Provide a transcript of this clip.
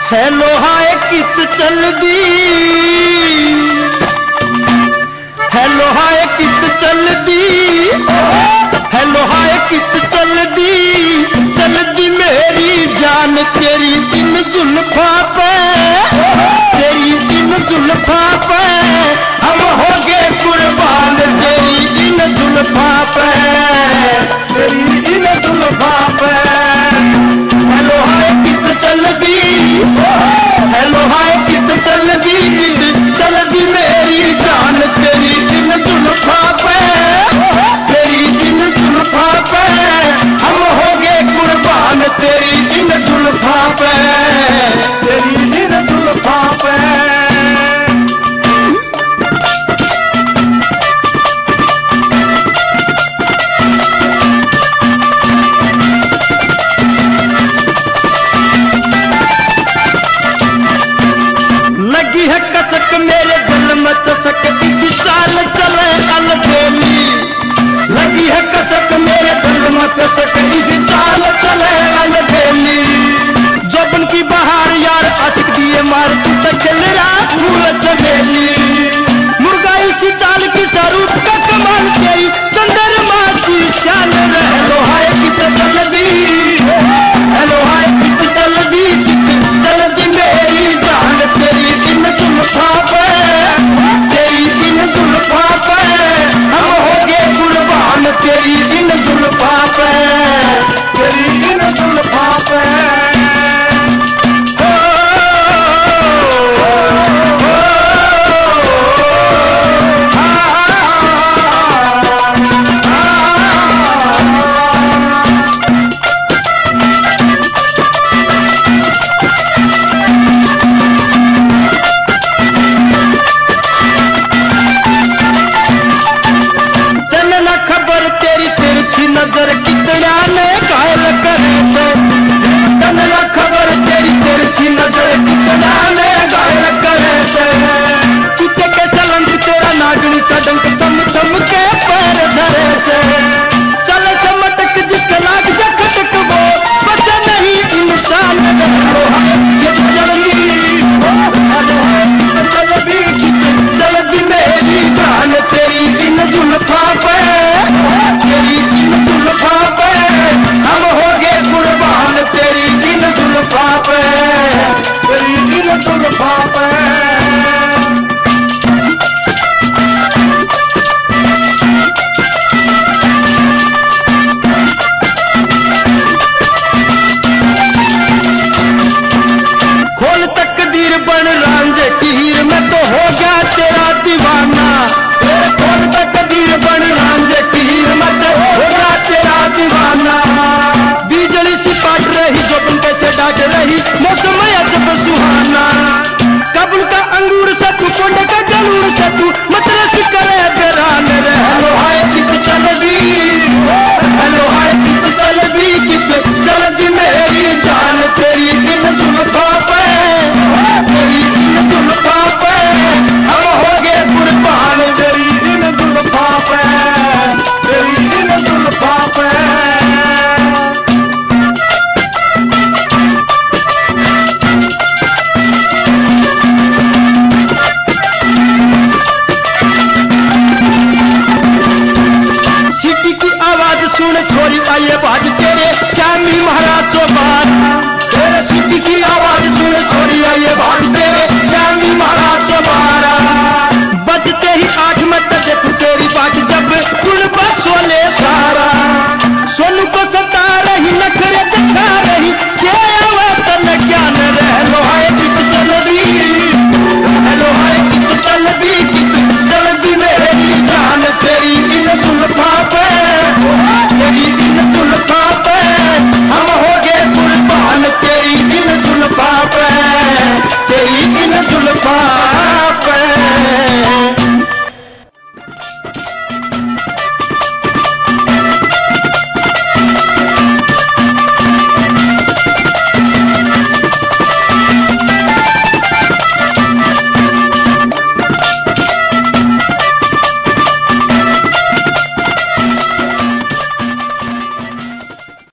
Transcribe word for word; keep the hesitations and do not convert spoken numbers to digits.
Hello hi किस्त चल दी, hello hi किस्त चल दी, हेलो हाय किस्त चल दी, चल दी मेरी जान तेरी इन जुल्फा पे, तेरी इन जुल्फा पे हम हो गए कुर्बान तेरी इन जुल्फा पे, तेरी इन जुल्फा पे। हेलो हाय किस्त चल दी, हेलो हाय किस्त चल दी, चल दी मेरी जान तेरी इन जुल्फा पे, तेरी इन जुल्फा पे हम हो गए कुर्बान तेरी इन जुल्फा पे, तेरी इन जुल्फा पे। लगी है कसक मेरे दिल में चसक इसी चाल चले अलबेली, लगी है कसक मेरे दिल में चसक इसी चाल चले अलबेली, जबन की बहार यार आशिक दिए मार तू तो चल रहा फूल चमेली, मुर्गा इसी चाल की स्वरूप का कमाल तेरी चंद्रमा की शान। हेलो हाय कित चल दी, हेलो हाय कित चल दी, चल दी मेरी जान तेरी इन जुल्फा पे, तेरी इन जुल्फा पे हम हो गए कुर्बान तेरी इन जुल्फा पे, तेरी इन जुल्फा पे। नजर कितना ने घायल करे से, तन्ना खबर तेरी तिरछी नजर कितना ने घायल करे से, चित्ते के सलंक तेरा नागनी सडंक थम थम के पैर धरे से, चल से मटक जिसका नाग जा खटक वो बचा नहीं इंसान। हेलो हाय कित चल दी, हेलो हाय चल दी, चल दी मेरी जान तेरी इन जुल्फा पे, तेरी इन जुल्फा पे हम हो गए कुर्बान तेरी इन जुल्फा पे, तेरी इन जुल्फा पे। खोल तकदीर बन रांझे की हीर में तो हो गया तेरा दीवाना,